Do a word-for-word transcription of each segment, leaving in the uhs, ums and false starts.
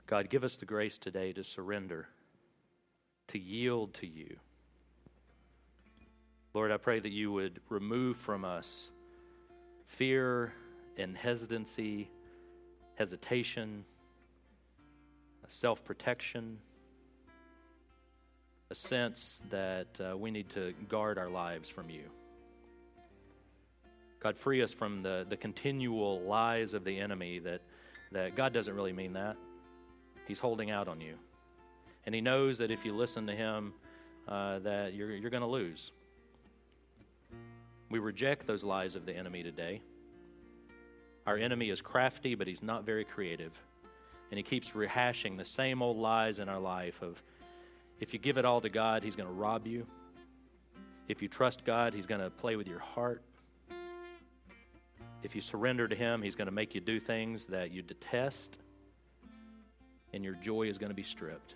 God, give us the grace today to surrender, to yield to you. Lord, I pray that you would remove from us fear and hesitancy, hesitation, self-protection, a sense that uh, we need to guard our lives from you. God, free us from the, the continual lies of the enemy that, that God doesn't really mean that. He's holding out on you. And he knows that if you listen to him, uh, that you're, you're going to lose. We reject those lies of the enemy today. Our enemy is crafty, but he's not very creative. And he keeps rehashing the same old lies in our life of, if you give it all to God, he's going to rob you. If you trust God, he's going to play with your heart. If you surrender to him, he's going to make you do things that you detest, and your joy is going to be stripped.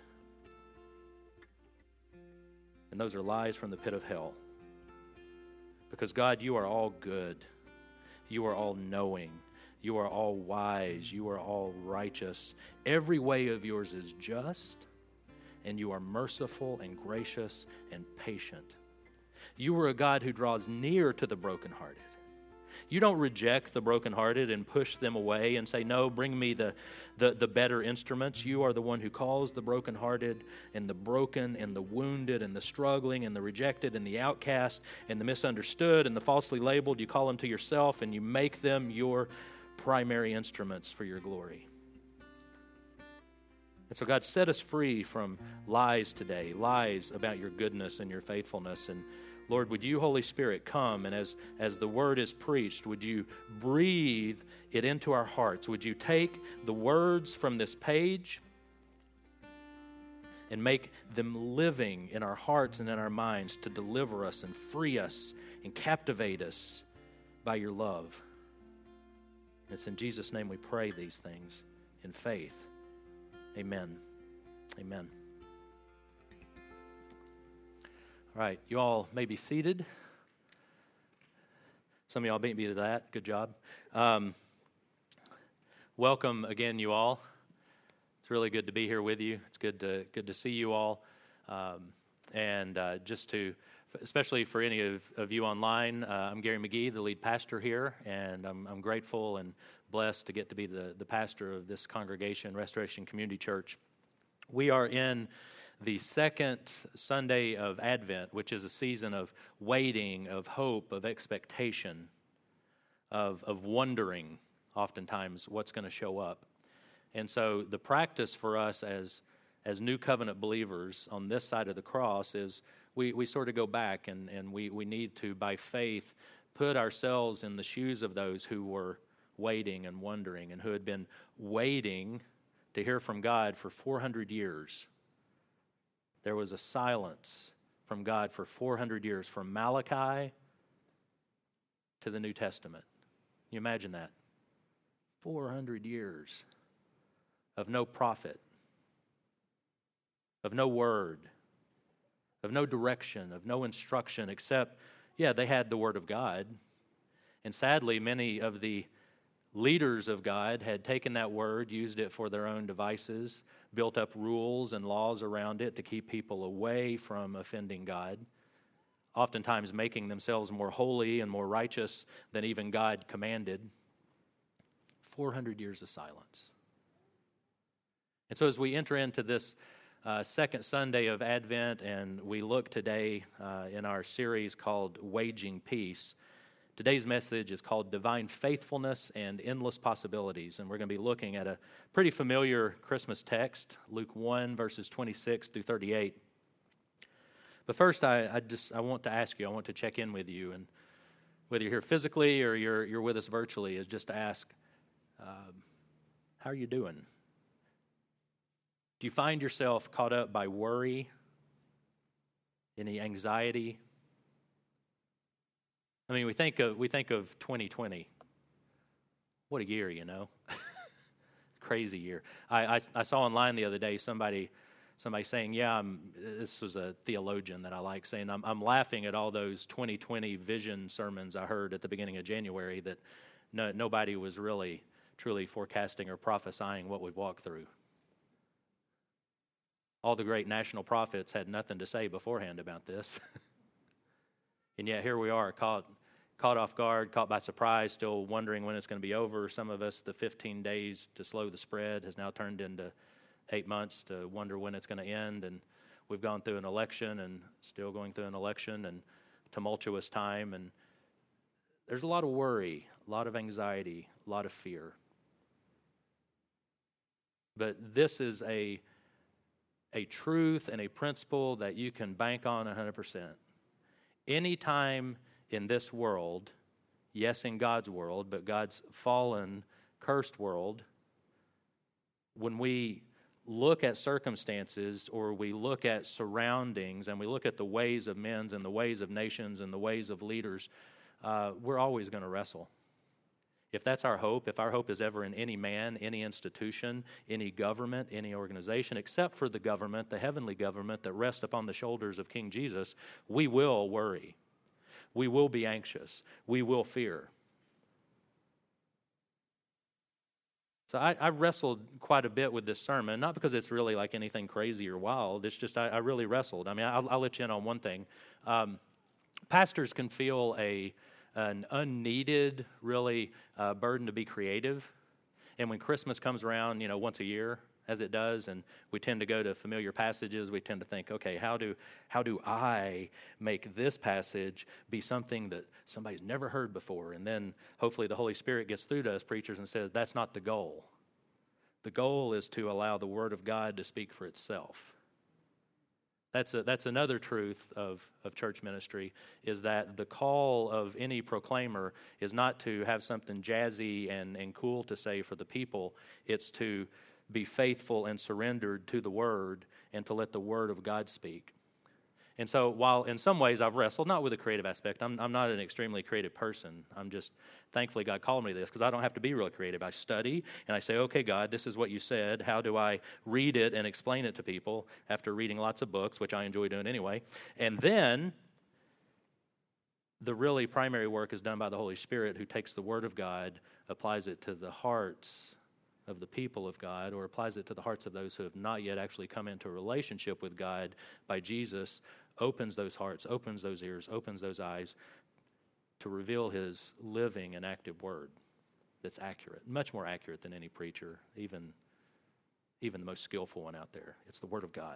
And those are lies from the pit of hell. Because God, you are all good. You are all knowing. You are all wise. You are all righteous. Every way of yours is just, and you are merciful and gracious and patient. You are a God who draws near to the brokenhearted. You don't reject the brokenhearted and push them away and say, no, bring me the, the, the better instruments. You are the one who calls the brokenhearted and the broken and the wounded and the struggling and the rejected and the outcast and the misunderstood and the falsely labeled. You call them to yourself and you make them your primary instruments for your glory. And so God, set us free from lies today, lies about your goodness and your faithfulness. And Lord, would you, Holy Spirit, come and as, as the word is preached, would you breathe it into our hearts? Would you take the words from this page and make them living in our hearts and in our minds to deliver us and free us and captivate us by your love? It's in Jesus' name we pray these things in faith. Amen. Amen. All right, you all may be seated. Some of y'all beat me to that. Good job. Um, welcome again, you all. It's really good to be here with you. It's good to good to see you all. Um, and uh, just to, especially for any of, of you online, uh, I'm Gary McGee, the lead pastor here, and I'm, I'm grateful and blessed to get to be the, the pastor of this congregation, Restoration Community Church. We are in the second Sunday of Advent, which is a season of waiting, of hope, of expectation, of, of wondering, oftentimes, what's going to show up. And so the practice for us as, as New Covenant believers on this side of the cross is we, we sort of go back and, and we, we need to, by faith, put ourselves in the shoes of those who were waiting and wondering and who had been waiting to hear from God for four hundred years. There was a silence from God for four hundred years, from Malachi to the New Testament. Can you imagine that? four hundred years of no prophet, of no word, of no direction, of no instruction, except, yeah, they had the Word of God. And sadly, many of the leaders of God had taken that word, used it for their own devices, built up rules and laws around it to keep people away from offending God, oftentimes making themselves more holy and more righteous than even God commanded. four hundred years of silence. And so as we enter into this uh, second Sunday of Advent, and we look today uh, in our series called Waging Peace, today's message is called Divine Faithfulness and Endless Possibilities, and we're going to be looking at a pretty familiar Christmas text, Luke one, verses twenty-six through thirty-eight. But first, I, I just I want to ask you, I want to check in with you, and whether you're here physically or you're you're with us virtually, is just to ask, um, how are you doing? Do you find yourself caught up by worry, any anxiety? I mean, we think of we think of twenty twenty. What a year, you know. Crazy year. I, I I saw online the other day somebody somebody saying, yeah, I'm, this was a theologian that I like, saying, I'm, I'm laughing at all those twenty twenty vision sermons I heard at the beginning of January that no, nobody was really truly forecasting or prophesying what we've walked through. All the great national prophets had nothing to say beforehand about this. And yet here we are, caught caught off guard, caught by surprise, still wondering when it's going to be over. Some of us, the fifteen days to slow the spread has now turned into eight months to wonder when it's going to end. And we've gone through an election and still going through an election and tumultuous time. And there's a lot of worry, a lot of anxiety, a lot of fear. But this is a, a truth and a principle that you can bank on one hundred percent. Anytime in this world, yes, in God's world, but God's fallen, cursed world, when we look at circumstances or we look at surroundings and we look at the ways of men and the ways of nations and the ways of leaders, uh, we're always going to wrestle. If that's our hope, if our hope is ever in any man, any institution, any government, any organization, except for the government, the heavenly government that rests upon the shoulders of King Jesus, we will worry. We will be anxious. We will fear. So I, I wrestled quite a bit with this sermon, not because it's really like anything crazy or wild. It's just I, I really wrestled. I mean, I'll, I'll let you in on one thing. Um, pastors can feel a an unneeded, really, uh, burden to be creative. And when Christmas comes around, you know, once a year, as it does, and we tend to go to familiar passages, we tend to think, okay, how do how do I make this passage be something that somebody's never heard before? And then hopefully the Holy Spirit gets through to us preachers and says, that's not the goal. The goal is to allow the Word of God to speak for itself. That's a, that's another truth of, of church ministry, is that the call of any proclaimer is not to have something jazzy and, and cool to say for the people. It's to be faithful and surrendered to the Word and to let the Word of God speak. And so while in some ways I've wrestled, not with a creative aspect, I'm, I'm not an extremely creative person. I'm just, thankfully God called me to this because I don't have to be real creative. I study and I say, okay, God, this is what you said. How do I read it and explain it to people after reading lots of books, which I enjoy doing anyway? And then the really primary work is done by the Holy Spirit, who takes the Word of God, applies it to the hearts of the people of God, or applies it to the hearts of those who have not yet actually come into a relationship with God by Jesus, opens those hearts, opens those ears, opens those eyes to reveal His living and active Word that's accurate, much more accurate than any preacher, even, even the most skillful one out there. It's the Word of God.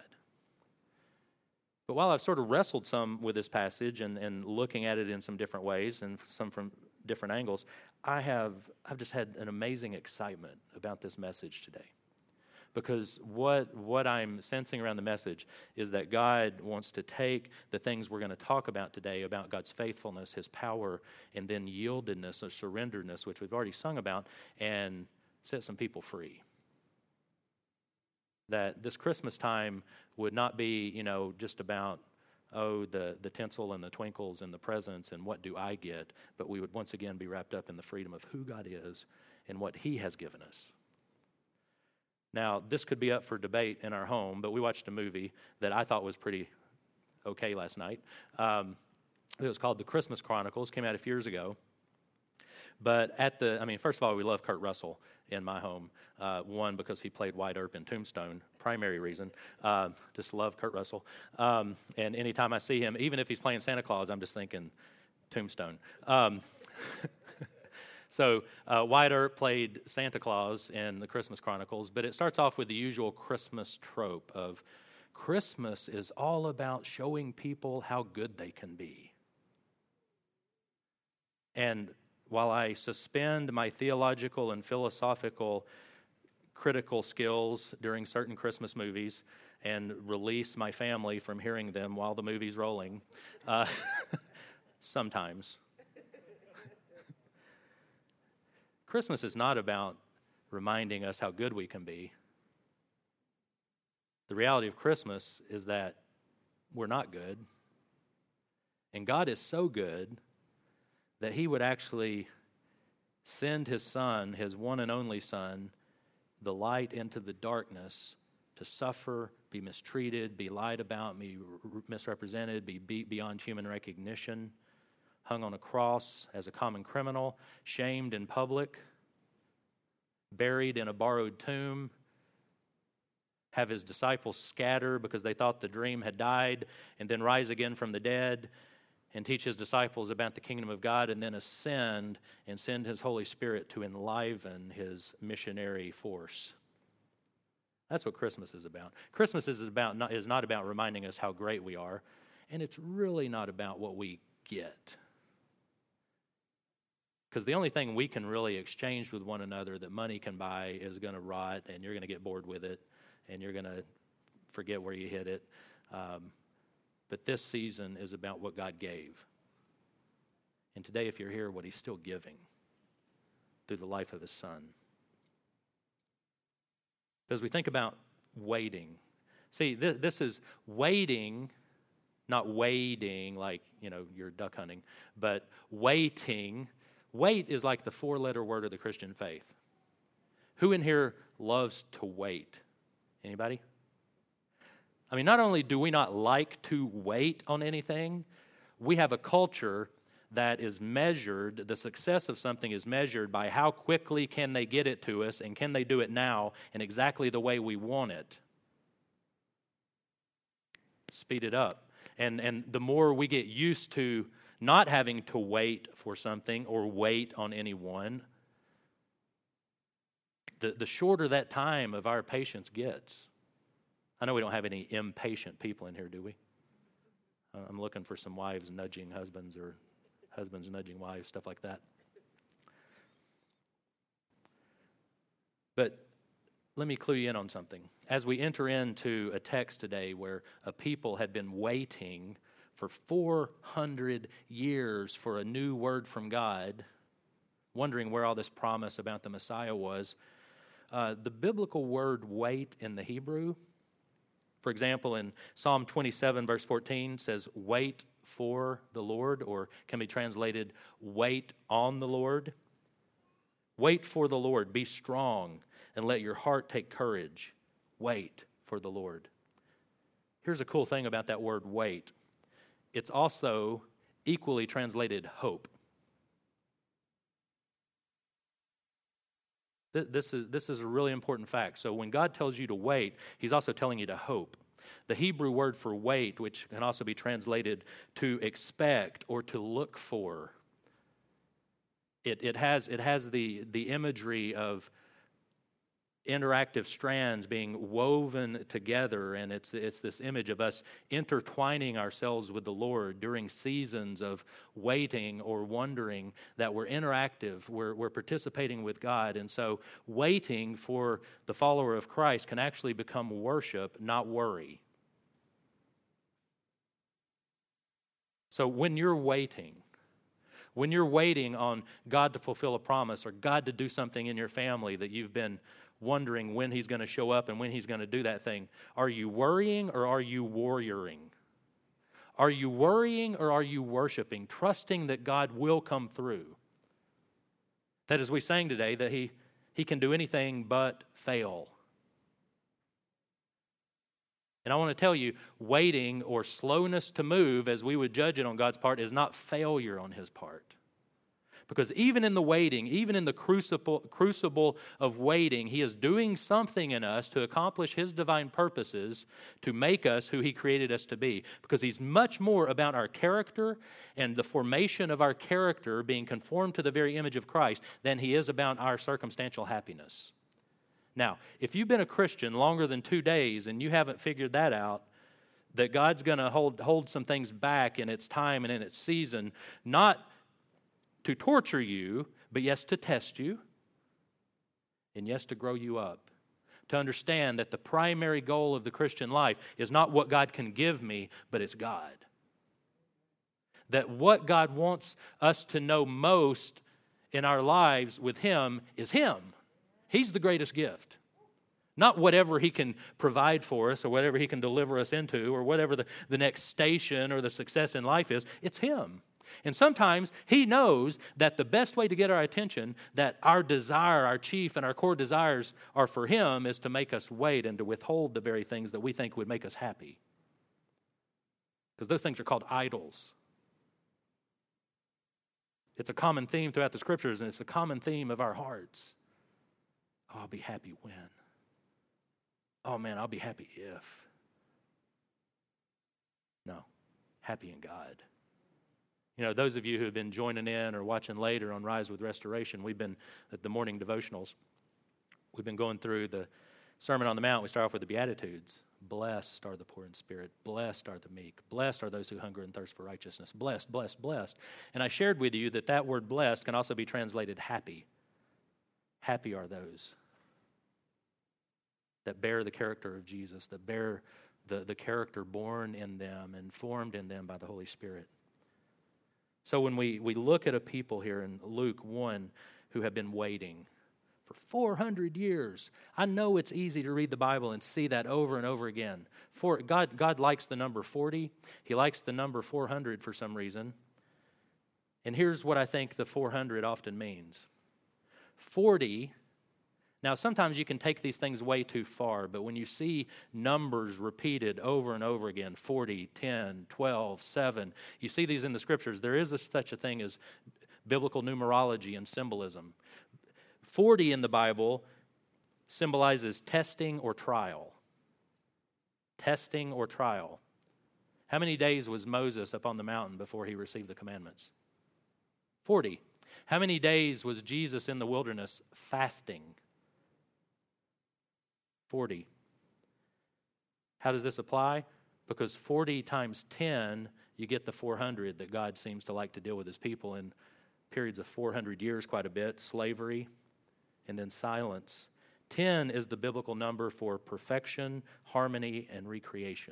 But while I've sort of wrestled some with this passage and, and looking at it in some different ways and some from different angles, I have I've just had an amazing excitement about this message today. Because what what I'm sensing around the message is that God wants to take the things we're going to talk about today, about God's faithfulness, His power, and then yieldedness or surrenderedness, which we've already sung about, and set some people free. That this Christmas time would not be, you know, just about, oh, the, the tinsel and the twinkles and the presents and what do I get, but we would once again be wrapped up in the freedom of who God is and what He has given us. Now, this could be up for debate in our home, but we watched a movie that I thought was pretty okay last night. Um, it was called The Christmas Chronicles, came out a few years ago. But at the, I mean, first of all, we love Kurt Russell in my home. Uh, one, because he played Wyatt Earp in Tombstone, primary reason. Uh, just love Kurt Russell. Um, and anytime I see him, even if he's playing Santa Claus, I'm just thinking Tombstone. Um, so uh, Wyatt Earp played Santa Claus in the Christmas Chronicles, but it starts off with the usual Christmas trope of Christmas is all about showing people how good they can be. And while I suspend my theological and philosophical critical skills during certain Christmas movies and release my family from hearing them while the movie's rolling, uh, sometimes. Christmas is not about reminding us how good we can be. The reality of Christmas is that we're not good. And God is so good that He would actually send His Son, His one and only Son, the light into the darkness, to suffer, be mistreated, be lied about, be misrepresented, be beat beyond human recognition, hung on a cross as a common criminal, shamed in public, buried in a borrowed tomb, have his disciples scatter because they thought the dream had died, and then rise again from the dead, and teach his disciples about the kingdom of God, and then ascend and send his Holy Spirit to enliven his missionary force. That's what Christmas is about. Christmas is about not, is not about reminding us how great we are, and it's really not about what we get. Because the only thing we can really exchange with one another that money can buy is going to rot, and you're going to get bored with it, and you're going to forget where you hid it. Um, but this season is about what God gave. And today, if you're here, what he's still giving through the life of his Son. As we think about waiting, see, th- this is waiting, not wading like, you know, you're duck hunting, but waiting. Wait is like the four-letter word of the Christian faith. Who in here loves to wait? Anybody? I mean, not only do we not like to wait on anything, we have a culture that is measured, the success of something is measured by how quickly can they get it to us, and can they do it now in exactly the way we want it. Speed it up. And, and the more we get used to not having to wait for something or wait on anyone, the, the shorter that time of our patience gets. I know we don't have any impatient people in here, do we? I'm looking for some wives nudging husbands or husbands nudging wives, stuff like that. But let me clue you in on something. As we enter into a text today where a people had been waiting for four hundred years for a new word from God, wondering where all this promise about the Messiah was, uh, the biblical word wait in the Hebrew, for example, in Psalm twenty-seven, verse fourteen, says, wait for the Lord, or can be translated, wait on the Lord. Wait for the Lord. Be strong and let your heart take courage. Wait for the Lord. Here's a cool thing about that word wait. It's also equally translated hope. This is, this is a really important fact. So when God tells you to wait, he's also telling you to hope. The Hebrew word for wait, which can also be translated to expect or to look for, it, it has, it has the, the imagery of interactive strands being woven together, and it's it's this image of us intertwining ourselves with the Lord during seasons of waiting or wondering, that we're interactive, we're, we're participating with God. And so waiting for the follower of Christ can actually become worship, not worry. So when you're waiting, when you're waiting on God to fulfill a promise or God to do something in your family that you've been wondering when he's going to show up and when he's going to do that thing, are you worrying or are you warrioring? Are you worrying or are you worshiping, trusting that God will come through? That, as we sang today, that he, he can do anything but fail. And I want to tell you, waiting or slowness to move, as we would judge it on God's part, is not failure on his part. Because even in the waiting, even in the crucible, crucible of waiting, he is doing something in us to accomplish his divine purposes to make us who he created us to be. Because he's much more about our character and the formation of our character being conformed to the very image of Christ than he is about our circumstantial happiness. Now, if you've been a Christian longer than two days and you haven't figured that out, that God's going to hold, hold some things back in its time and in its season, not to torture you, but yes, to test you, and yes, to grow you up. To understand that the primary goal of the Christian life is not what God can give me, but it's God. That what God wants us to know most in our lives with him is him. He's the greatest gift. Not whatever he can provide for us or whatever he can deliver us into or whatever the, the next station or the success in life is. It's him. And sometimes he knows that the best way to get our attention, that our desire, our chief and our core desires are for him, is to make us wait and to withhold the very things that we think would make us happy. Because those things are called idols. It's a common theme throughout the scriptures, and it's a common theme of our hearts. Oh, I'll be happy when. oh man, I'll be happy if. No, happy in God. You know, those of you who have been joining in or watching later on Rise with Restoration, we've been at the morning devotionals. We've been going through the Sermon on the Mount. We start off with the Beatitudes. Blessed are the poor in spirit. Blessed are the meek. Blessed are those who hunger and thirst for righteousness. Blessed, blessed, blessed. And I shared with you that that word blessed can also be translated happy. Happy are those that bear the character of Jesus, that bear the, the character born in them and formed in them by the Holy Spirit. So when we, we look at a people here in Luke one who have been waiting for four hundred years, I know it's easy to read the Bible and see that over and over again. For God, God likes the number forty. He likes the number four hundred for some reason. And here's what I think the four hundred often means. forty, now sometimes you can take these things way too far, but when you see numbers repeated over and over again, forty, ten, twelve, seven, you see these in the Scriptures. There is a, such a thing as biblical numerology and symbolism. forty in the Bible symbolizes testing or trial. Testing or trial. How many days was Moses up on the mountain before he received the commandments? forty. How many days was Jesus in the wilderness fasting? forty. How does this apply? Because forty times ten, you get the four hundred that God seems to like to deal with his people in periods of four hundred years quite a bit, slavery, and then silence. ten is the biblical number for perfection, harmony, and recreation.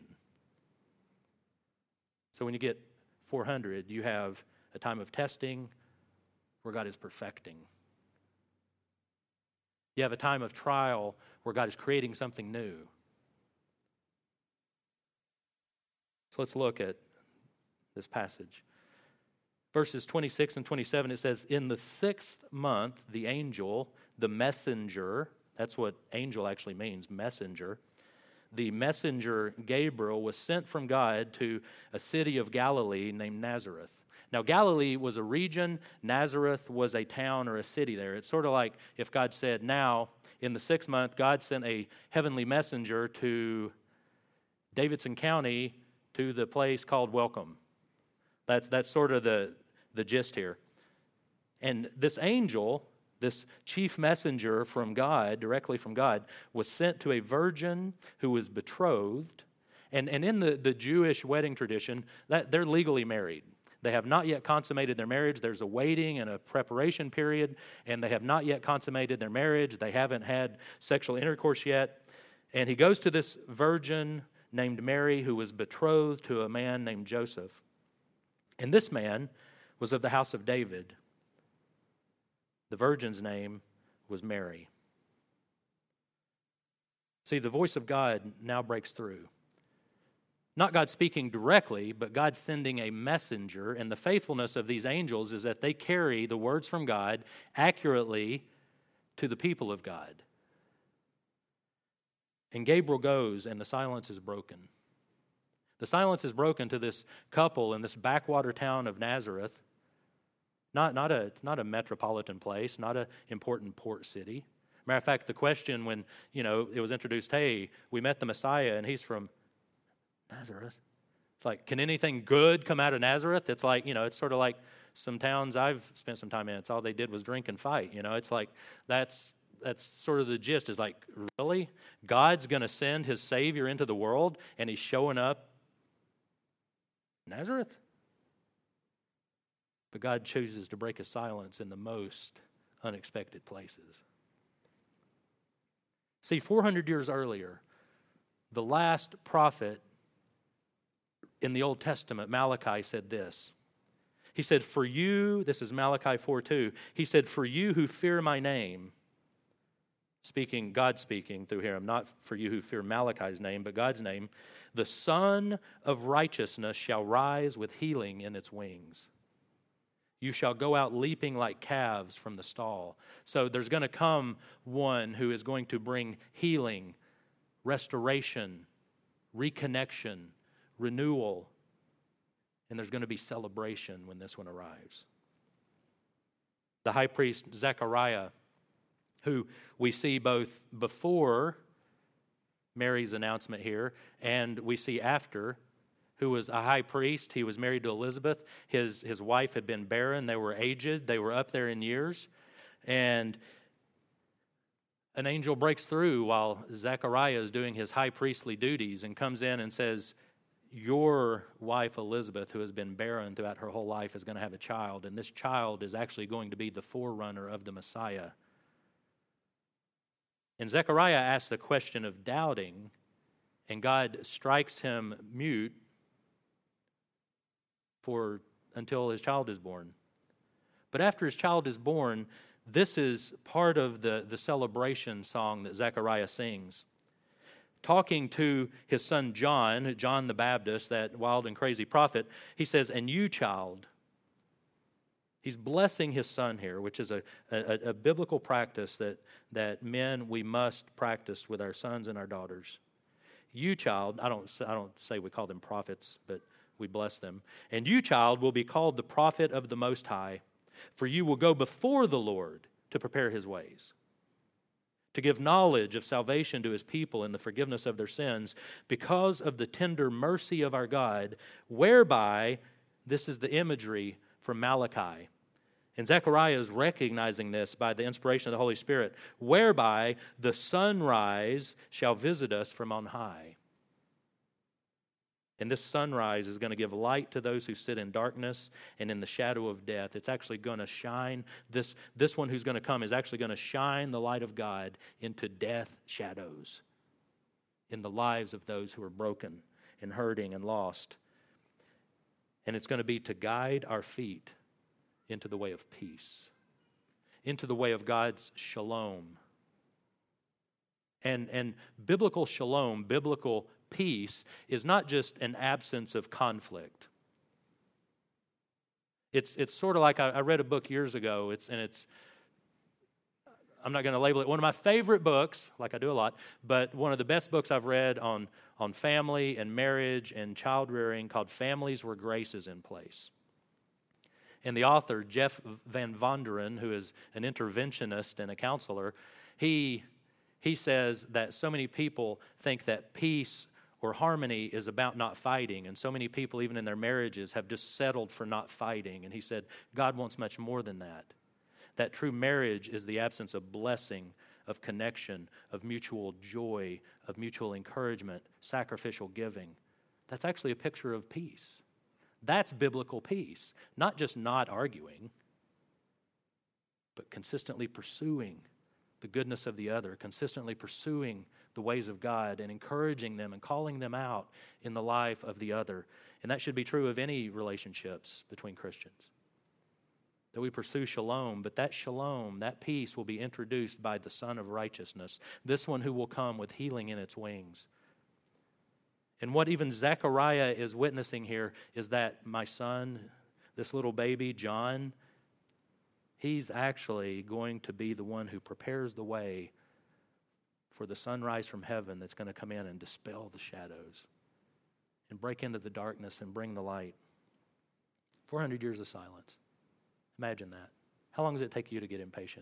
So when you get four hundred, you have a time of testing where God is perfecting. You have a time of trial where God is creating something new. So let's look at this passage. Verses twenty-six and twenty-seven, it says, in the sixth month, the angel, the messenger, that's what angel actually means, messenger. The messenger Gabriel was sent from God to a city of Galilee named Nazareth. Now, Galilee was a region. Nazareth was a town or a city there. It's sort of like if God said, now, in the sixth month, God sent a heavenly messenger to Davidson County to the place called Welcome. That's that's sort of the, the gist here. And this angel, this chief messenger from God, directly from God, was sent to a virgin who was betrothed. And, and in the, the Jewish wedding tradition, that they're legally married. They have not yet consummated their marriage. There's a waiting and a preparation period, and they have not yet consummated their marriage. They haven't had sexual intercourse yet. And he goes to this virgin named Mary who was betrothed to a man named Joseph. And this man was of the house of David. The virgin's name was Mary. See, the voice of God now breaks through. Not God speaking directly, but God sending a messenger. And the faithfulness of these angels is that they carry the words from God accurately to the people of God. And Gabriel goes, and the silence is broken. The silence is broken to this couple in this backwater town of Nazareth. Not, not a, it's not a metropolitan place, not an important port city. Matter of fact, the question when, you know, it was introduced, hey, we met the Messiah, and he's from Nazareth. It's like, can anything good come out of Nazareth? It's like, you know, it's sort of like some towns I've spent some time in. It's all they did was drink and fight. You know, it's like that's that's sort of the gist. Is like, really? God's going to send his Savior into the world, and he's showing up in Nazareth? But God chooses to break his silence in the most unexpected places. See, four hundred years earlier, the last prophet in the Old Testament, Malachi, said this. He said, for you, this is Malachi four two, he said, for you who fear my name, speaking, God speaking through him, not for you who fear Malachi's name, but God's name, the Son of Righteousness shall rise with healing in its wings. You shall go out leaping like calves from the stall. So there's going to come one who is going to bring healing, restoration, reconnection, renewal, and there's going to be celebration when this one arrives. The high priest Zechariah, who we see both before Mary's announcement here, and we see after, who was a high priest. He was married to Elizabeth. His, his wife had been barren. They were aged. They were up there in years. And an angel breaks through while Zechariah is doing his high priestly duties and comes in and says, your wife Elizabeth, who has been barren throughout her whole life, is going to have a child, and this child is actually going to be the forerunner of the Messiah. And Zechariah asks the question of doubting, and God strikes him mute for until his child is born. But after his child is born, this is part of the, the celebration song that Zechariah sings. Talking to his son John, John the Baptist, that wild and crazy prophet, he says, and you, child. He's blessing his son here, which is a, a, a biblical practice that, that men, we must practice with our sons and our daughters. You, child, I don't, I don't say we call them prophets, but we bless them. And you, child, will be called the prophet of the Most High, for you will go before the Lord to prepare his ways, to give knowledge of salvation to his people and the forgiveness of their sins, because of the tender mercy of our God, whereby, this is the imagery from Malachi, and Zechariah is recognizing this by the inspiration of the Holy Spirit, whereby the sunrise shall visit us from on high. And this sunrise is going to give light to those who sit in darkness and in the shadow of death. It's actually going to shine. This, this one who's going to come is actually going to shine the light of God into death shadows in the lives of those who are broken and hurting and lost. And it's going to be to guide our feet into the way of peace, into the way of God's shalom. And, and biblical shalom, biblical peace, is not just an absence of conflict. It's it's sort of like I, I read a book years ago. It's and it's I'm not going to label it one of my favorite books, like I do a lot, but one of the best books I've read on on family and marriage and child rearing, called "Families Where Grace Is in Place." And the author, Jeff Van Vonderen, who is an interventionist and a counselor, he he says that so many people think that peace or harmony is about not fighting, and so many people, even in their marriages, have just settled for not fighting. And he said, God wants much more than that. That true marriage is the absence of blessing, of connection, of mutual joy, of mutual encouragement, sacrificial giving. That's actually a picture of peace. That's biblical peace, not just not arguing, but consistently pursuing the goodness of the other, consistently pursuing the ways of God and encouraging them and calling them out in the life of the other. And that should be true of any relationships between Christians. That we pursue shalom, but that shalom, that peace will be introduced by the Son of Righteousness, this one who will come with healing in its wings. And what even Zechariah is witnessing here is that my son, this little baby, John, he's actually going to be the one who prepares the way for the sunrise from heaven that's going to come in and dispel the shadows and break into the darkness and bring the light. four hundred years of silence. Imagine that. How long does it take you to get impatient?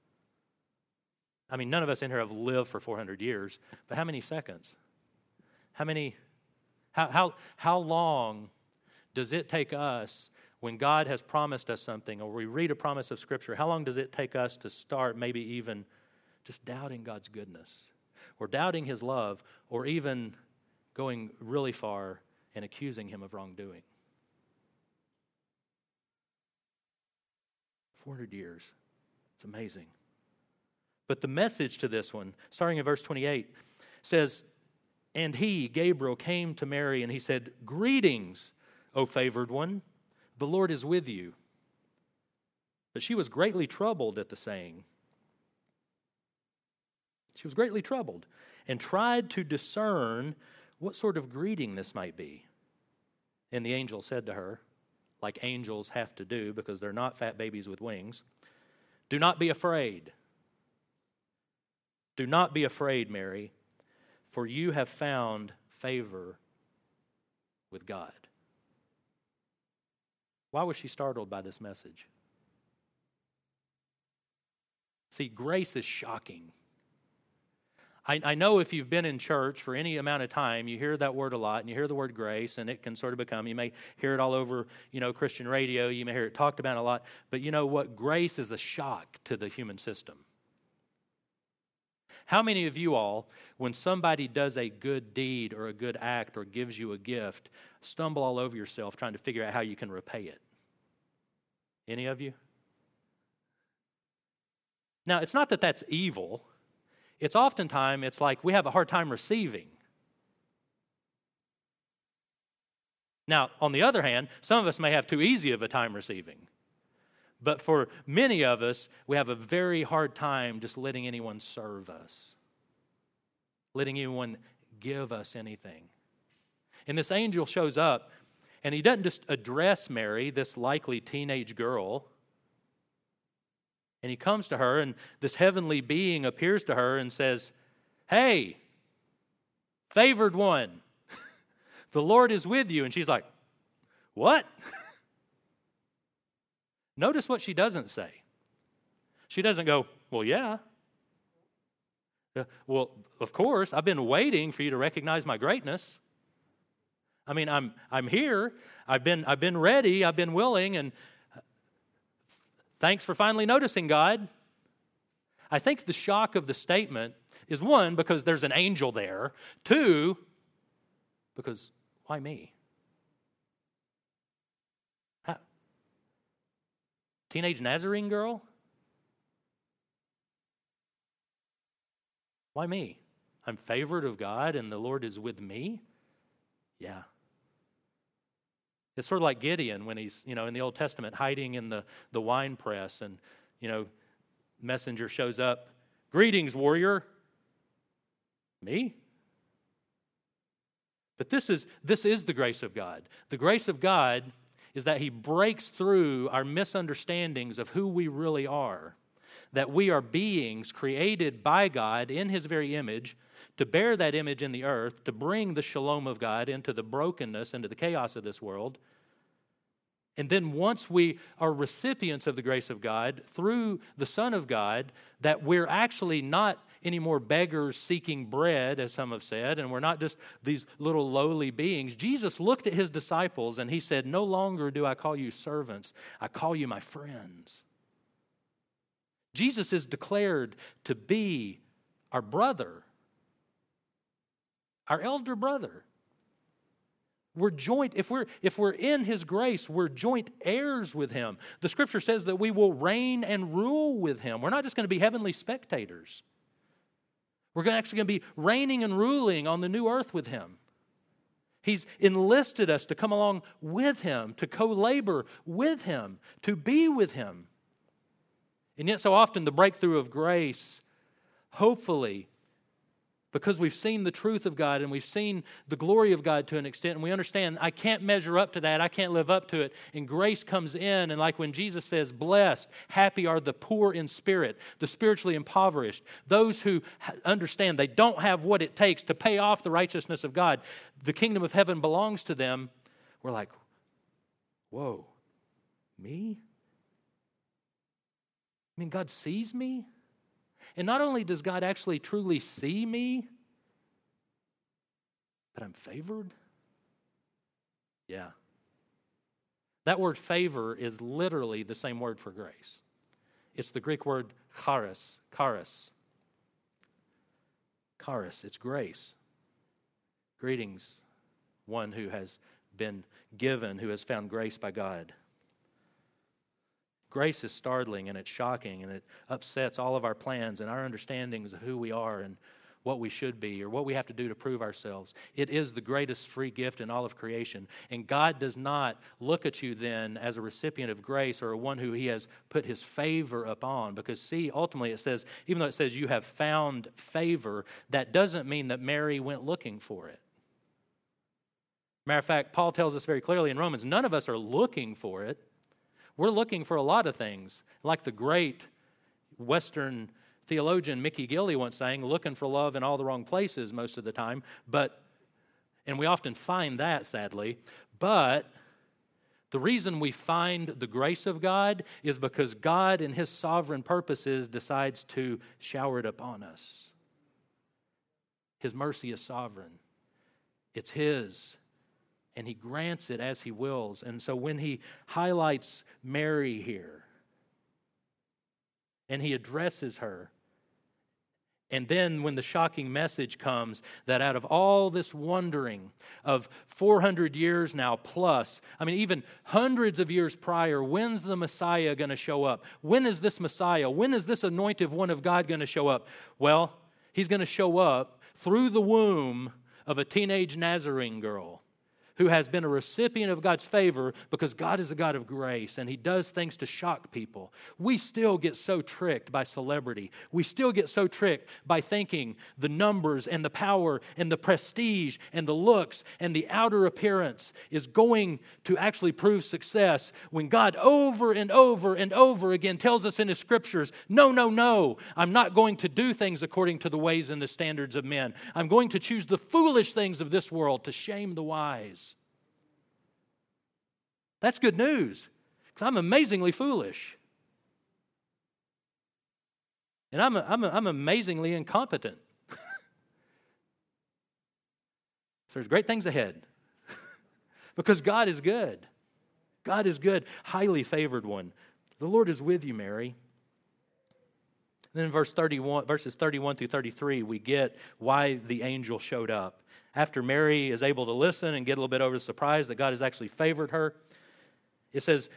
I mean, none of us in here have lived for four hundred years, but how many seconds? How many, how, how, how long does it take us when God has promised us something, or we read a promise of Scripture, how long does it take us to start maybe even just doubting God's goodness, or doubting His love, or even going really far and accusing Him of wrongdoing? four hundred years. It's amazing. But the message to this one, starting in verse twenty-eight, says, and he, Gabriel, came to Mary and he said, greetings, O favored one, the Lord is with you. But she was greatly troubled at the saying. She was greatly troubled and tried to discern what sort of greeting this might be. And the angel said to her, like angels have to do because they're not fat babies with wings, do not be afraid. Do not be afraid, Mary, for you have found favor with God. Why was she startled by this message? See, grace is shocking. I, I know if you've been in church for any amount of time, you hear that word a lot, and you hear the word grace, and it can sort of become, you may hear it all over, you know, Christian radio, you may hear it talked about a lot, but you know what? Grace is a shock to the human system. How many of you all, when somebody does a good deed or a good act or gives you a gift, stumble all over yourself trying to figure out how you can repay it? Any of you? Now, it's not that that's evil. It's oftentimes, it's like we have a hard time receiving. Now, on the other hand, some of us may have too easy of a time receiving. But for many of us, we have a very hard time just letting anyone serve us, letting anyone give us anything. And this angel shows up, and he doesn't just address Mary, this likely teenage girl. And he comes to her, and this heavenly being appears to her and says, "Hey, favored one, the Lord is with you." And she's like, "What?" Notice what she doesn't say. She doesn't go, "Well, yeah. Uh, well, of course, I've been waiting for you to recognize my greatness. I mean, I'm I'm here. I've been I've been ready. I've been willing, and thanks for finally noticing, God." I think the shock of the statement is, one, because there's an angel there. Two, because why me? How? Teenage Nazarene girl? Why me? I'm favored of God and the Lord is with me? Yeah. It's sort of like Gideon when he's, you know, in the Old Testament hiding in the, the wine press, and, you know, messenger shows up. "Greetings, warrior." Me? But this is this is the grace of God. The grace of God is that he breaks through our misunderstandings of who we really are, that we are beings created by God in his very image to bear that image in the earth, to bring the shalom of God into the brokenness, into the chaos of this world. And then once we are recipients of the grace of God through the Son of God, that we're actually not anymore beggars seeking bread, as some have said, and we're not just these little lowly beings. Jesus looked at his disciples and he said, "No longer do I call you servants, I call you my friends." Jesus is declared to be our brother, our elder brother. We're joint, if we're if we're in his grace, we're joint heirs with him. The scripture says that we will reign and rule with him. We're not just going to be heavenly spectators. We're actually going to be reigning and ruling on the new earth with him. He's enlisted us to come along with him, to co-labor with him, to be with him. And yet so often the breakthrough of grace, hopefully, because we've seen the truth of God and we've seen the glory of God to an extent, and we understand I can't measure up to that, I can't live up to it, and grace comes in, and like when Jesus says, "Blessed, happy are the poor in spirit, the spiritually impoverished, those who understand they don't have what it takes to pay off the righteousness of God, the kingdom of heaven belongs to them," we're like, whoa, me? I mean, God sees me? And not only does God actually truly see me, but I'm favored? Yeah. That word favor is literally the same word for grace. It's the Greek word charis, charis. Charis, it's grace. Greetings, one who has been given, who has found grace by God. Grace is startling and it's shocking and it upsets all of our plans and our understandings of who we are and what we should be or what we have to do to prove ourselves. It is the greatest free gift in all of creation. And God does not look at you then as a recipient of grace or one who he has put his favor upon. Because see, ultimately it says, even though it says you have found favor, that doesn't mean that Mary went looking for it. Matter of fact, Paul tells us very clearly in Romans, none of us are looking for it. We're looking for a lot of things, like the great Western theologian Mickey Gilley once saying, looking for love in all the wrong places most of the time. But, and we often find that, sadly, but the reason we find the grace of God is because God in his sovereign purposes decides to shower it upon us. His mercy is sovereign. It's His, and He grants it as He wills. And so when He highlights Mary here, and He addresses her, and then when the shocking message comes that out of all this wondering of four hundred years now plus, I mean, even hundreds of years prior, when's the Messiah going to show up? When is this Messiah? When is this anointed one of God going to show up? Well, He's going to show up through the womb of a teenage Nazarene girl who has been a recipient of God's favor because God is a God of grace and He does things to shock people. We still get so tricked by celebrity. We still get so tricked by thinking the numbers and the power and the prestige and the looks and the outer appearance is going to actually prove success when God over and over and over again tells us in His scriptures, no, no, no, I'm not going to do things according to the ways and the standards of men. I'm going to choose the foolish things of this world to shame the wise. That's good news, because I'm amazingly foolish. And I'm, I'm, I'm amazingly incompetent. So there's great things ahead. Because God is good. God is good, highly favored one. The Lord is with you, Mary. Then in verse thirty-one, verses thirty-one through thirty-three, we get why the angel showed up. After Mary is able to listen and get a little bit over the surprise that God has actually favored her, it says,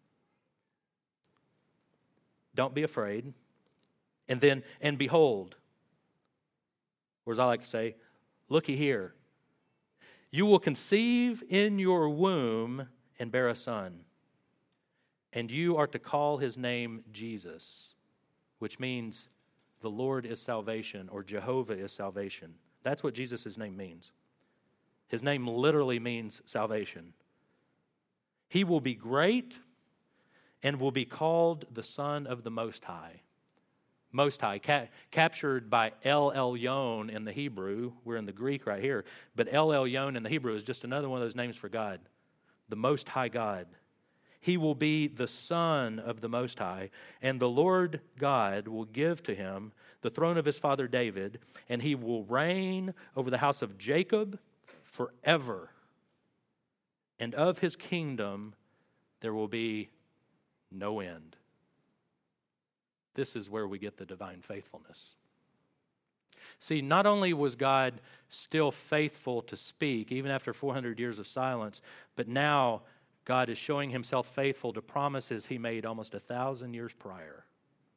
don't be afraid. And then, and behold, or as I like to say, looky here. You will conceive in your womb and bear a son. And you are to call his name Jesus, which means the Lord is salvation, or Jehovah is salvation. That's what Jesus' name means. His name literally means salvation. He will be great and will be called the Son of the Most High. Most High, ca- captured by El Elyon in the Hebrew. We're in the Greek right here. But El Elyon in the Hebrew is just another one of those names for God. The Most High God. He will be the Son of the Most High, and the Lord God will give to him the throne of his father David, and he will reign over the house of Jacob forever. And of his kingdom there will be no end. This is where we get the divine faithfulness. See, not only was God still faithful to speak, even after four hundred years of silence, but now God is showing himself faithful to promises he made almost a thousand years prior.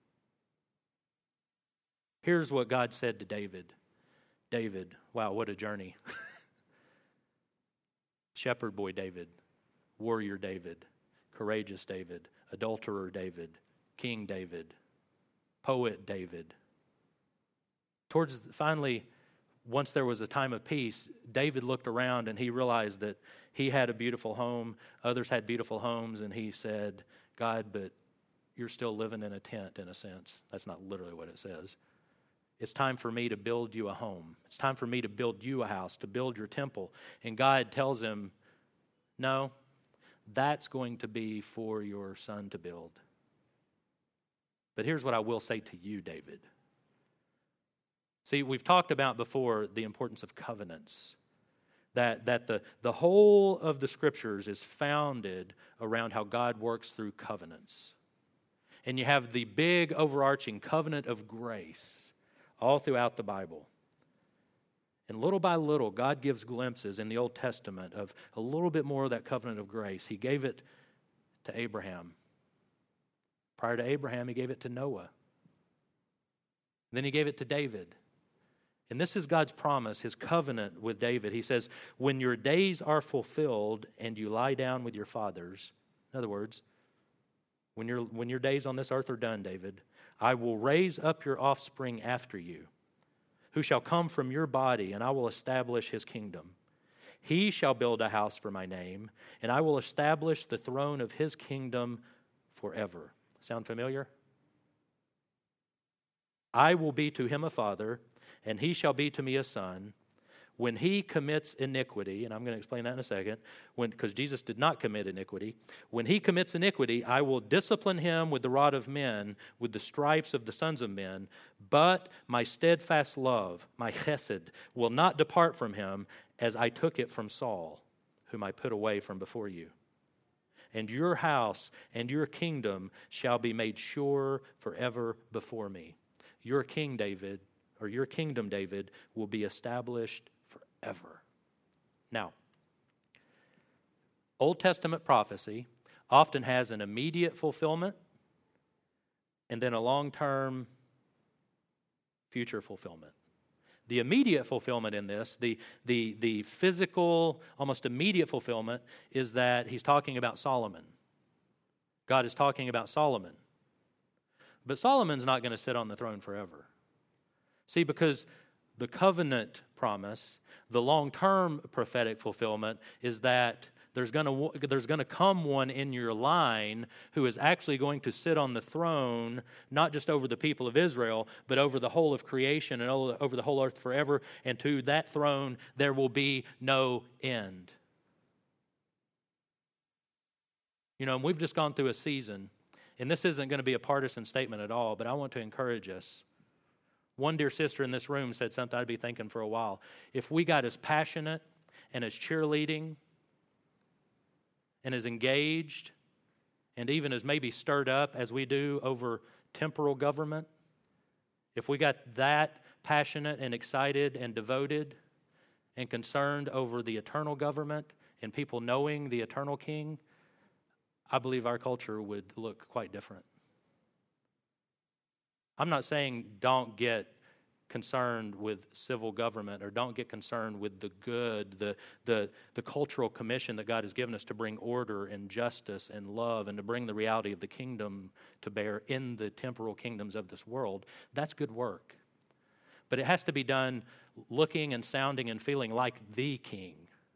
Here's what God said to David. David, wow, what a journey. Shepherd boy David, warrior David, courageous David, adulterer David, King David, poet David. Towards finally, once there was a time of peace, David looked around and he realized that he had a beautiful home, others had beautiful homes, and he said, God, but you're still living in a tent in a sense. That's not literally what it says. It's time for me to build you a home. It's time for me to build you a house, to build your temple. And God tells him, no, that's going to be for your son to build. But here's what I will say to you, David. See, we've talked about before the importance of covenants. That, that the, the whole of the Scriptures is founded around how God works through covenants. And you have the big overarching covenant of grace all throughout the Bible. And little by little, God gives glimpses in the Old Testament of a little bit more of that covenant of grace. He gave it to Abraham. Prior to Abraham, he gave it to Noah. Then he gave it to David. And this is God's promise, his covenant with David. He says, when your days are fulfilled and you lie down with your fathers, in other words, when, your when your days on this earth are done, David, I will raise up your offspring after you, who shall come from your body, and I will establish his kingdom. He shall build a house for my name, and I will establish the throne of his kingdom forever. Sound familiar? I will be to him a father, and he shall be to me a son. when he commits iniquity, and I'm going to explain that in a second, when because Jesus did not commit iniquity, when he commits iniquity, I will discipline him with the rod of men, with the stripes of the sons of men, but my steadfast love, my chesed, will not depart from him, as I took it from Saul, whom I put away from before you. And your house and your kingdom shall be made sure forever before me. Your king, David, or your kingdom, David, will be established forever. Now, Old Testament prophecy often has an immediate fulfillment and then a long-term future fulfillment. The immediate fulfillment in this, the, the, the physical, almost immediate fulfillment, is that he's talking about Solomon. God is talking about Solomon. But Solomon's not going to sit on the throne forever. See, because the covenant promise, the long-term prophetic fulfillment, is that there's going to there's going to come one in your line who is actually going to sit on the throne, not just over the people of Israel, but over the whole of creation and over the whole earth forever. And to that throne there will be no end. You know, and we've just gone through a season, and this isn't going to be a partisan statement at all, but I want to encourage us. One dear sister in this room said something I'd be thinking for a while. If we got as passionate and as cheerleading and as engaged and even as maybe stirred up as we do over temporal government, if we got that passionate and excited and devoted and concerned over the eternal government and people knowing the eternal King, I believe our culture would look quite different. I'm not saying don't get concerned with civil government or don't get concerned with the good, the, the, the cultural commission that God has given us to bring order and justice and love and to bring the reality of the kingdom to bear in the temporal kingdoms of this world. That's good work. But it has to be done looking and sounding and feeling like the King.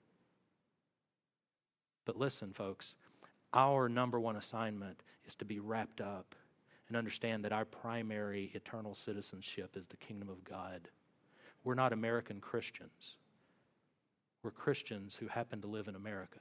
But listen, folks, our number one assignment is to be wrapped up and understand that our primary eternal citizenship is the kingdom of God. We're not American Christians. We're Christians who happen to live in America.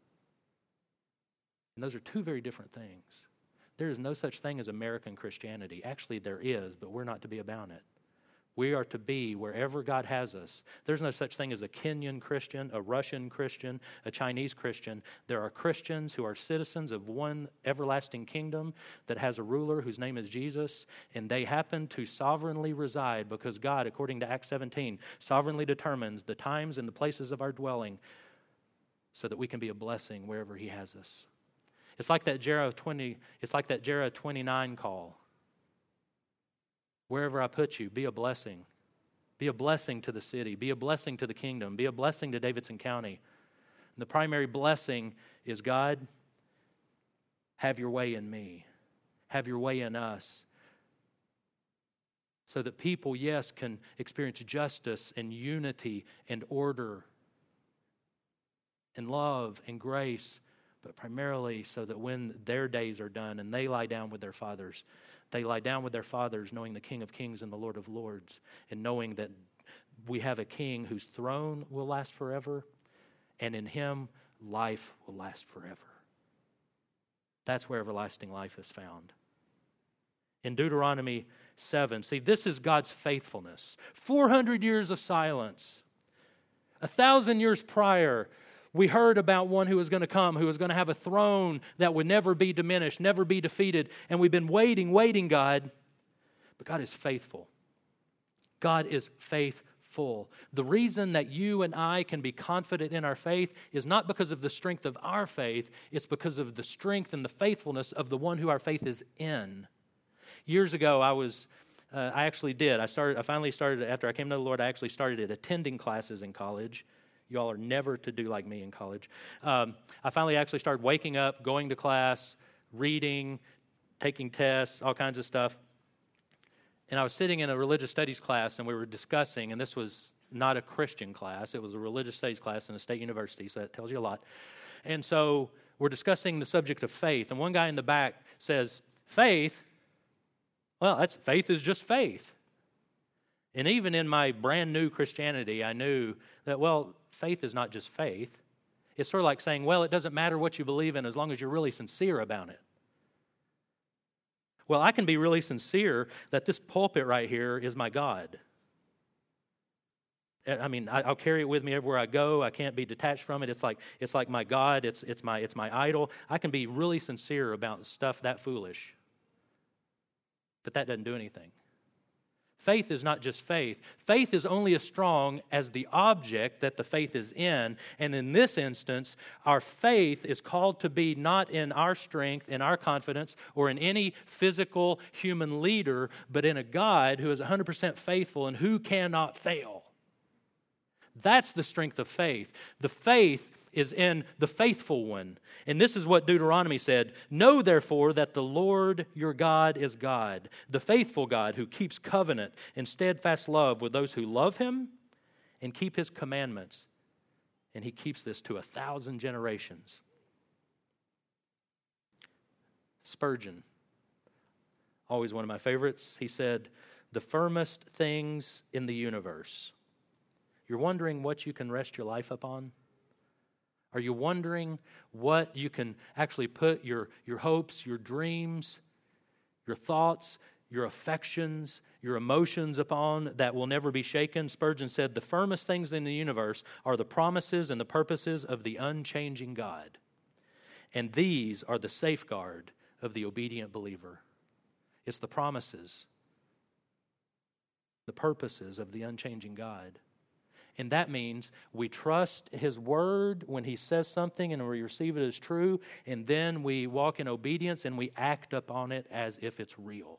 And those are two very different things. There is no such thing as American Christianity. Actually, there is, but we're not to be about it. We are to be wherever God has us. There's no such thing as a Kenyan Christian, a Russian Christian, a Chinese Christian. There are Christians who are citizens of one everlasting kingdom that has a ruler whose name is Jesus, and they happen to sovereignly reside because God, according to Acts seventeen, sovereignly determines the times and the places of our dwelling so that we can be a blessing wherever He has us. It's like that Jeremiah twenty, it's like that Jeremiah twenty-nine call. Wherever I put you, be a blessing. Be a blessing to the city. Be a blessing to the kingdom. Be a blessing to Davidson County. And the primary blessing is, God, have your way in me. Have your way in us. So that people, yes, can experience justice and unity and order and love and grace, but primarily so that when their days are done and they lie down with their fathers, they lie down with their fathers, knowing the King of Kings and the Lord of Lords, and knowing that we have a King whose throne will last forever, and in Him, life will last forever. That's where everlasting life is found. In Deuteronomy seven, see, this is God's faithfulness. four hundred years of silence. A thousand years prior, we heard about one who was going to come, who was going to have a throne that would never be diminished, never be defeated. And we've been waiting, waiting, God. But God is faithful. God is faithful. The reason that you and I can be confident in our faith is not because of the strength of our faith. It's because of the strength and the faithfulness of the one who our faith is in. Years ago, I was... Uh, I actually did. I started. I finally started, after I came to the Lord, I actually started at attending classes in college. Y'all are never to do like me in college. Um, I finally actually started waking up, going to class, reading, taking tests, all kinds of stuff. And I was sitting in a religious studies class, and we were discussing, and this was not a Christian class. It was a religious studies class in a state university, so that tells you a lot. And so we're discussing the subject of faith. And one guy in the back says, faith? Well, that's faith is just faith. And even in my brand new Christianity, I knew that, well, faith is not just faith. It's sort of like saying, well, it doesn't matter what you believe in as long as you're really sincere about it. Well, I can be really sincere that this pulpit right here is my God. I mean, I'll carry it with me everywhere I go. I can't be detached from it. It's like it's like my God. It's it's my it's my idol. I can be really sincere about stuff that foolish. But that doesn't do anything. Faith is not just faith. Faith is only as strong as the object that the faith is in. And in this instance, our faith is called to be not in our strength, in our confidence, or in any physical human leader, but in a God who is one hundred percent faithful and who cannot fail. That's the strength of faith. The faith is in the faithful one. And this is what Deuteronomy said. Know therefore that the Lord your God is God, the faithful God who keeps covenant and steadfast love with those who love him and keep his commandments. And he keeps this to a thousand generations. Spurgeon, always one of my favorites, he said, the firmest things in the universe. You're wondering what you can rest your life upon? Are you wondering what you can actually put your, your hopes, your dreams, your thoughts, your affections, your emotions upon that will never be shaken? Spurgeon said, the firmest things in the universe are the promises and the purposes of the unchanging God. And these are the safeguard of the obedient believer. It's the promises, the purposes of the unchanging God. And that means we trust his word when he says something and we receive it as true, and then we walk in obedience and we act upon it as if it's real.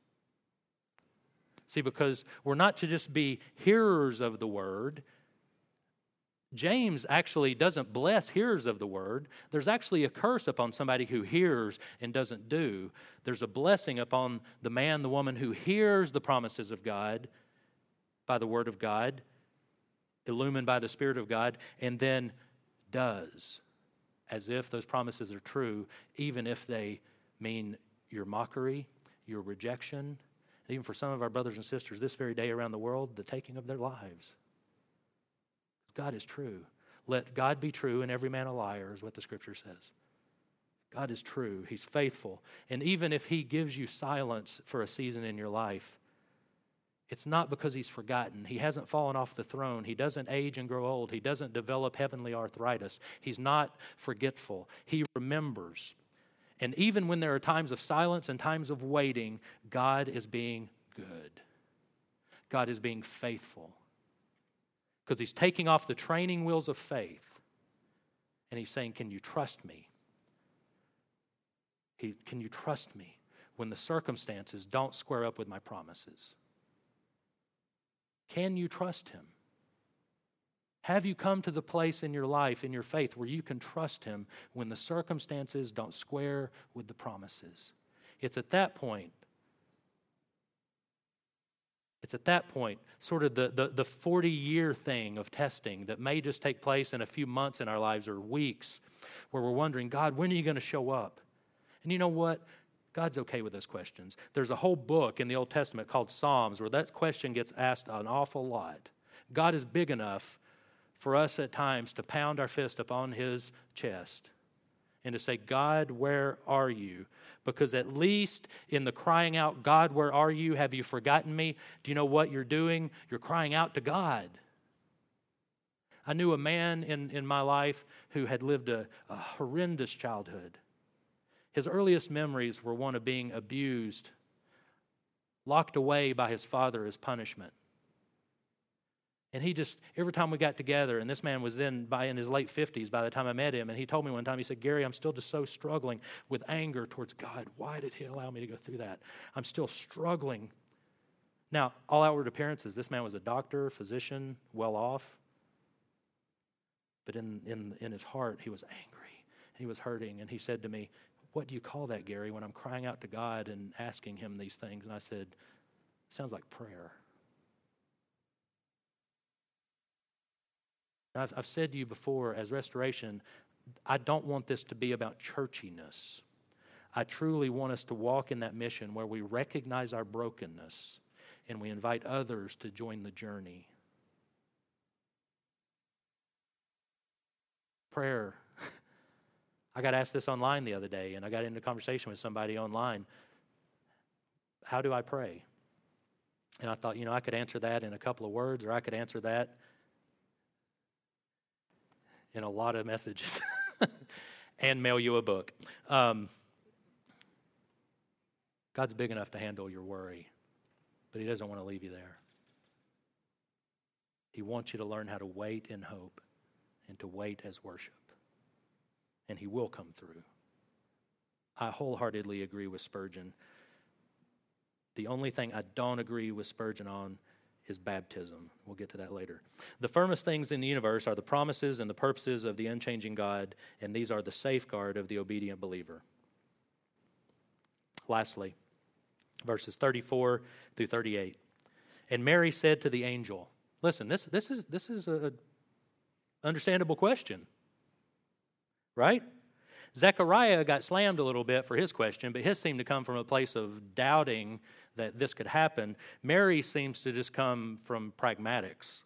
See, because we're not to just be hearers of the word. James actually doesn't bless hearers of the word. There's actually a curse upon somebody who hears and doesn't do. There's a blessing upon the man, the woman who hears the promises of God by the word of God, illumined by the Spirit of God, and then does, as if those promises are true, even if they mean your mockery, your rejection, and even for some of our brothers and sisters this very day around the world, the taking of their lives. God is true. Let God be true and every man a liar is what the Scripture says. God is true. He's faithful. And even if he gives you silence for a season in your life, it's not because he's forgotten. He hasn't fallen off the throne. He doesn't age and grow old. He doesn't develop heavenly arthritis. He's not forgetful. He remembers. And even when there are times of silence and times of waiting, God is being good. God is being faithful. Because he's taking off the training wheels of faith. And he's saying, can you trust me? He, can you trust me when the circumstances don't square up with my promises? Can you trust him? Have you come to the place in your life, in your faith, where you can trust him when the circumstances don't square with the promises? It's at that point, it's at that point, sort of the, the, the forty-year thing of testing that may just take place in a few months in our lives or weeks, where we're wondering, God, when are you going to show up? And you know what? God's okay with those questions. There's a whole book in the Old Testament called Psalms where that question gets asked an awful lot. God is big enough for us at times to pound our fist upon his chest and to say, God, where are you? Because at least in the crying out, God, where are you? Have you forgotten me? Do you know what you're doing? You're crying out to God. I knew a man in, in my life who had lived a, a horrendous childhood. His earliest memories were one of being abused, locked away by his father as punishment. And he just, every time we got together, and this man was then by in his late fifties by the time I met him, and he told me one time, he said, Gary, I'm still just so struggling with anger towards God. Why did he allow me to go through that? I'm still struggling. Now, all outward appearances, this man was a doctor, physician, well off. But in, in, in his heart, he was angry. He was hurting, and he said to me, what do you call that, Gary, when I'm crying out to God and asking him these things? And I said, it sounds like prayer. And I've, I've said to you before, as Restoration, I don't want this to be about churchiness. I truly want us to walk in that mission where we recognize our brokenness and we invite others to join the journey. Prayer. I got asked this online the other day, and I got into a conversation with somebody online. How do I pray? And I thought, you know, I could answer that in a couple of words, or I could answer that in a lot of messages and mail you a book. Um, God's big enough to handle your worry, but he doesn't want to leave you there. He wants you to learn how to wait in hope and to wait as worship. And he will come through. I wholeheartedly agree with Spurgeon. The only thing I don't agree with Spurgeon on is baptism. We'll get to that later. The firmest things in the universe are the promises and the purposes of the unchanging God, and these are the safeguard of the obedient believer. Lastly, verses thirty-four through thirty-eight. And Mary said to the angel, listen, this, this is this is a understandable question, right? Zechariah got slammed a little bit for his question, but his seemed to come from a place of doubting that this could happen. Mary seems to just come from pragmatics.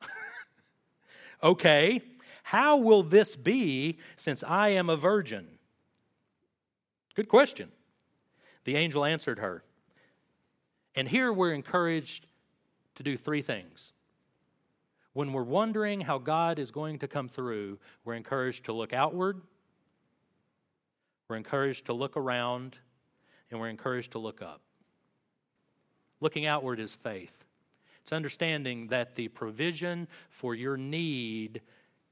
Okay, how will this be since I am a virgin? Good question. The angel answered her. And here we're encouraged to do three things. When we're wondering how God is going to come through, we're encouraged to look outward, we're encouraged to look around, and we're encouraged to look up. Looking outward is faith. It's understanding that the provision for your need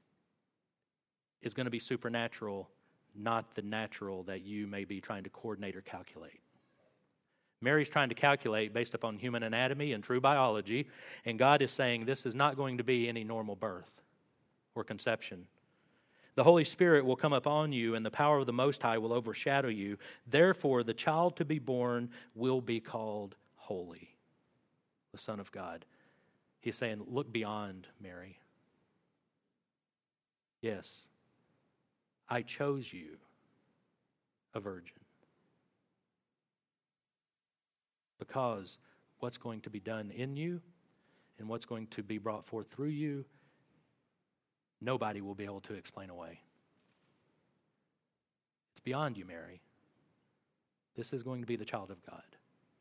is going to be supernatural, not the natural that you may be trying to coordinate or calculate. Mary's trying to calculate based upon human anatomy and true biology, and God is saying this is not going to be any normal birth or conception. The Holy Spirit will come upon you, and the power of the Most High will overshadow you. Therefore, the child to be born will be called Holy, the Son of God. He's saying, look beyond Mary. Yes, I chose you, a virgin. Because what's going to be done in you and what's going to be brought forth through you, nobody will be able to explain away. It's beyond you, Mary. This is going to be the child of God.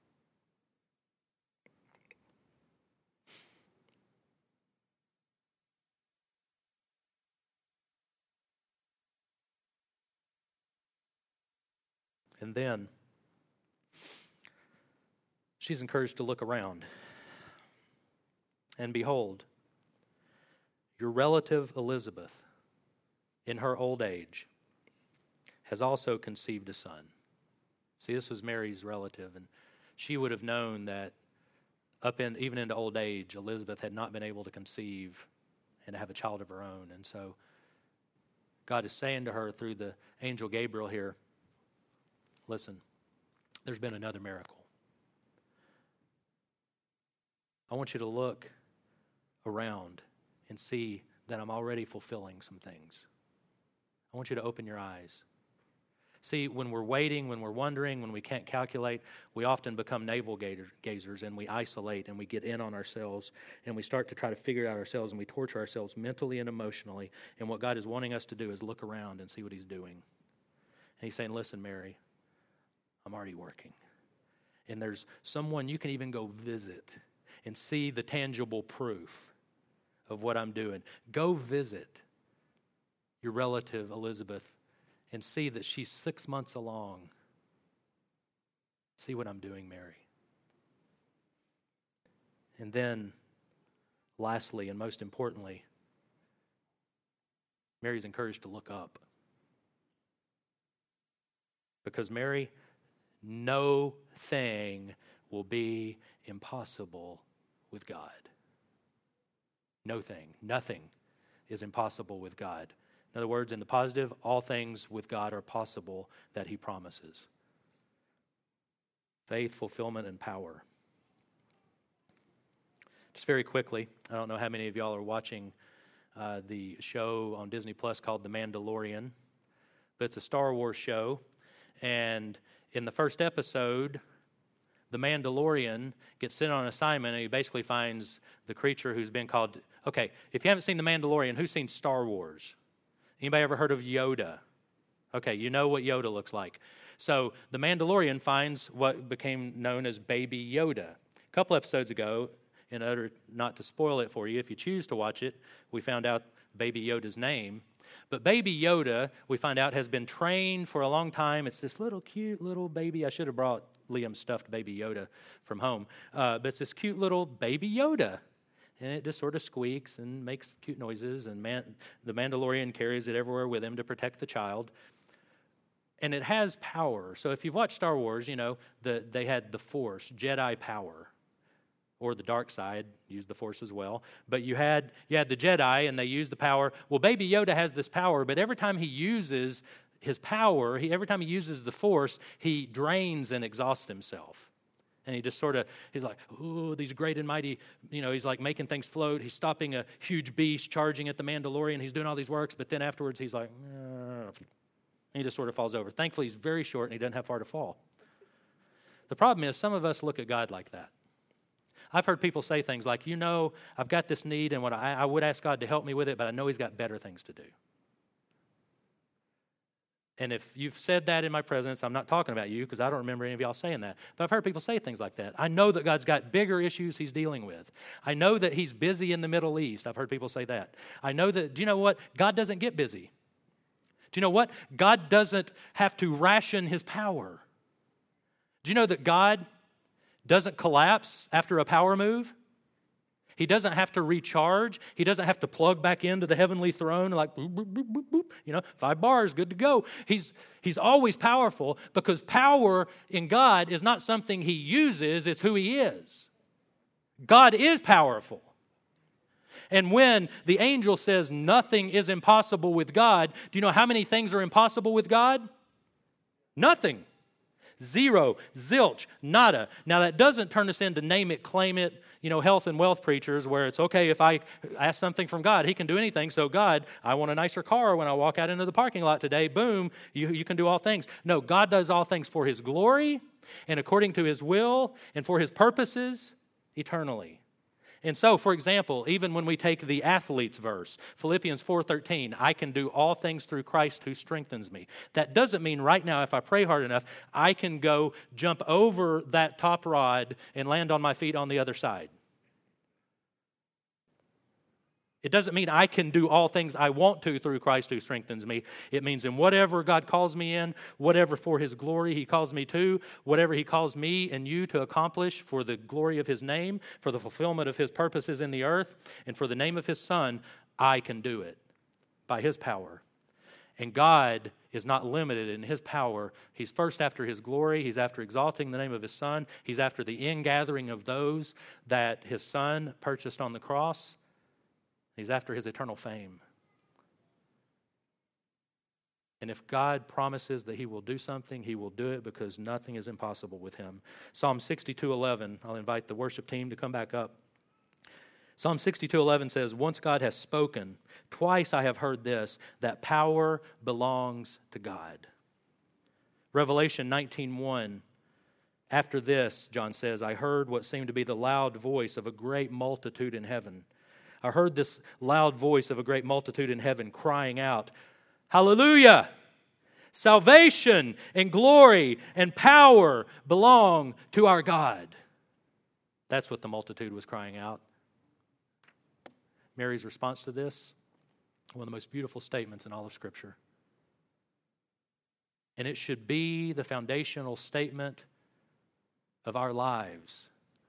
And then she's encouraged to look around. And behold, your relative Elizabeth, in her old age, has also conceived a son. See, this was Mary's relative, and she would have known that up in even into old age, Elizabeth had not been able to conceive and to have a child of her own. And so God is saying to her through the angel Gabriel here, listen, there's been another miracle. I want you to look around and see that I'm already fulfilling some things. I want you to open your eyes. See, when we're waiting, when we're wondering, when we can't calculate, we often become navel gazers and we isolate and we get in on ourselves and we start to try to figure it out ourselves and we torture ourselves mentally and emotionally. And what God is wanting us to do is look around and see what he's doing. And he's saying, listen, Mary, I'm already working. And there's someone you can even go visit and see the tangible proof of what I'm doing. Go visit your relative Elizabeth and see that she's six months along. See what I'm doing, Mary. And then, lastly and most importantly, Mary's encouraged to look up. Because Mary, no thing will be impossible with God. No thing, nothing is impossible with God. In other words, in the positive, all things with God are possible that he promises. Faith, fulfillment, and power. Just very quickly, I don't know how many of y'all are watching uh, the show on Disney Plus called The Mandalorian, but it's a Star Wars show. And in the first episode, the Mandalorian gets sent on an assignment, and he basically finds the creature who's been called... Okay, if you haven't seen The Mandalorian, who's seen Star Wars? Anybody ever heard of Yoda? Okay, you know what Yoda looks like. So the Mandalorian finds what became known as Baby Yoda. A couple episodes ago, in order not to spoil it for you, if you choose to watch it, we found out Baby Yoda's name. But Baby Yoda, we find out, has been trained for a long time. It's this little cute little baby. I should have brought Liam's stuffed Baby Yoda from home. Uh, but it's this cute little Baby Yoda. And it just sort of squeaks and makes cute noises. And man, the Mandalorian carries it everywhere with him to protect the child. And it has power. So if you've watched Star Wars, you know, the, they had the Force, Jedi power. Or the dark side, used the Force as well. But you had you had the Jedi, and they used the power. Well, Baby Yoda has this power, but every time he uses his power, he, every time he uses the Force, he drains and exhausts himself. And he just sort of, he's like, ooh, these great and mighty, you know, he's like making things float. He's stopping a huge beast, charging at the Mandalorian. He's doing all these works, but then afterwards he's like, eh. And he just sort of falls over. Thankfully, he's very short, and he doesn't have far to fall. The problem is, some of us look at God like that. I've heard people say things like, you know, I've got this need, and what I, I would ask God to help me with it, but I know He's got better things to do. And if you've said that in my presence, I'm not talking about you, because I don't remember any of y'all saying that. But I've heard people say things like that. I know that God's got bigger issues He's dealing with. I know that He's busy in the Middle East. I've heard people say that. I know that, do you know what? God doesn't get busy. Do you know what? God doesn't have to ration His power. Do you know that God doesn't collapse after a power move? He doesn't have to recharge. He doesn't have to plug back into the heavenly throne like, boop, boop, boop, boop, boop. You know, five bars, good to go. He's, he's always powerful, because power in God is not something He uses, it's who He is. God is powerful. And when the angel says nothing is impossible with God, do you know how many things are impossible with God? Nothing. Zero, zilch, nada. Now, that doesn't turn us into name it, claim it, you know, health and wealth preachers, where it's okay if I ask something from God, He can do anything. So God, I want a nicer car when I walk out into the parking lot today. Boom, you, you can do all things. No, God does all things for His glory and according to His will and for His purposes eternally. And so, for example, even when we take the athlete's verse, Philippians four thirteen, I can do all things through Christ who strengthens me. That doesn't mean right now, if I pray hard enough, I can go jump over that top rod and land on my feet on the other side. It doesn't mean I can do all things I want to through Christ who strengthens me. It means in whatever God calls me in, whatever for His glory He calls me to, whatever He calls me and you to accomplish for the glory of His name, for the fulfillment of His purposes in the earth, and for the name of His Son, I can do it by His power. And God is not limited in His power. He's first after His glory. He's after exalting the name of His Son. He's after the ingathering of those that His Son purchased on the cross. He's after His eternal fame. And if God promises that He will do something, He will do it, because nothing is impossible with Him. Psalm sixty-two eleven, I'll invite the worship team to come back up. Psalm sixty-two eleven says, once God has spoken, twice I have heard this, that power belongs to God. Revelation nineteen one, after this, John says, I heard what seemed to be the loud voice of a great multitude in heaven. I heard this loud voice of a great multitude in heaven crying out, Hallelujah! Salvation and glory and power belong to our God. That's what the multitude was crying out. Mary's response to this, one of the most beautiful statements in all of Scripture. And it should be the foundational statement of our lives,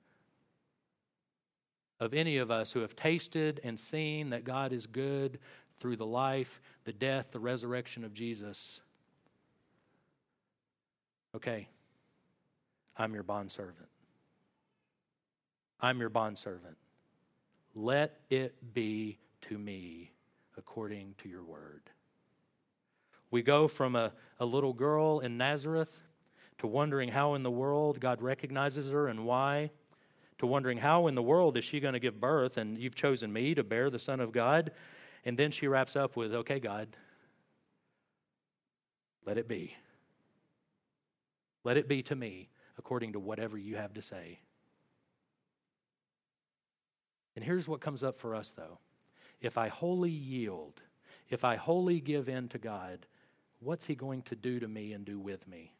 of any of us who have tasted and seen that God is good through the life, the death, the resurrection of Jesus. Okay, I'm your bondservant. I'm your bondservant. Let it be to me according to your word. We go from a, a little girl in Nazareth to wondering how in the world God recognizes her and why, to wondering how in the world is she going to give birth, and you've chosen me to bear the Son of God. And then she wraps up with, okay, God, let it be. Let it be to me according to whatever you have to say. And here's what comes up for us, though. If I wholly yield, if I wholly give in to God, what's he going to do to me and do with me?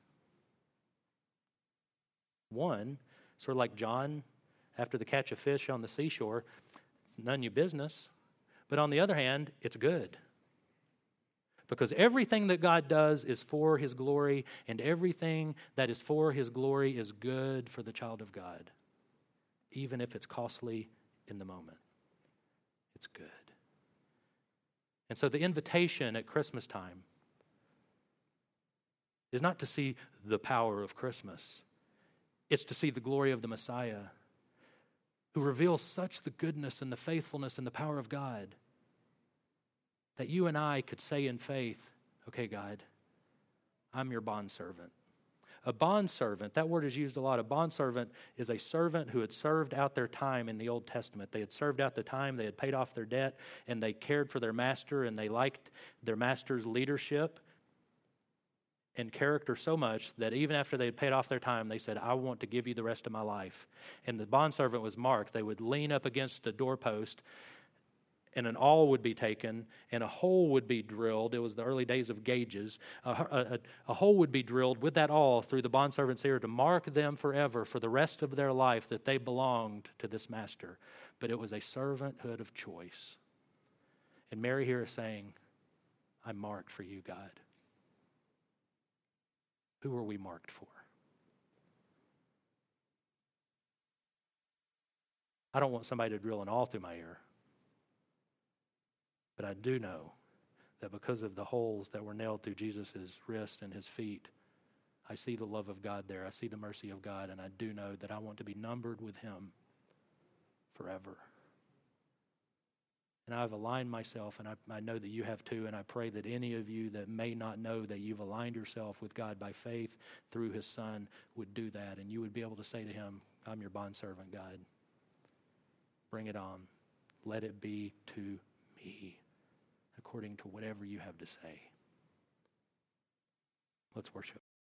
One, sort of like John after the catch of fish on the seashore, it's none of your business. But on the other hand, it's good. Because everything that God does is for his glory, and everything that is for his glory is good for the child of God, even if it's costly in the moment. It's good. And so the invitation at Christmas time is not to see the power of Christmas. It's to see the glory of the Messiah, who reveals such the goodness and the faithfulness and the power of God that you and I could say in faith, okay, God, I'm your bondservant. A bondservant, that word is used a lot. A bondservant is a servant who had served out their time in the Old Testament. They had served out the time, they had paid off their debt, and they cared for their master, and they liked their master's leadership and character so much that even after they had paid off their time, they said, I want to give you the rest of my life. And the bondservant was marked. They would lean up against a doorpost, and an awl would be taken, and a hole would be drilled. It was the early days of gauges. A, a, a hole would be drilled with that awl through the bondservant's ear to mark them forever for the rest of their life that they belonged to this master. But it was a servanthood of choice. And Mary here is saying, I'm marked for you, God. Who are we marked for? I don't want somebody to drill an awl through my ear. But I do know that because of the holes that were nailed through Jesus' wrist and his feet, I see the love of God there. I see the mercy of God, and I do know that I want to be numbered with him forever. And I've aligned myself, and I, I know that you have too, and I pray that any of you that may not know that you've aligned yourself with God by faith through his Son would do that, and you would be able to say to him, I'm your bondservant, God. Bring it on. Let it be to me according to whatever you have to say. Let's worship.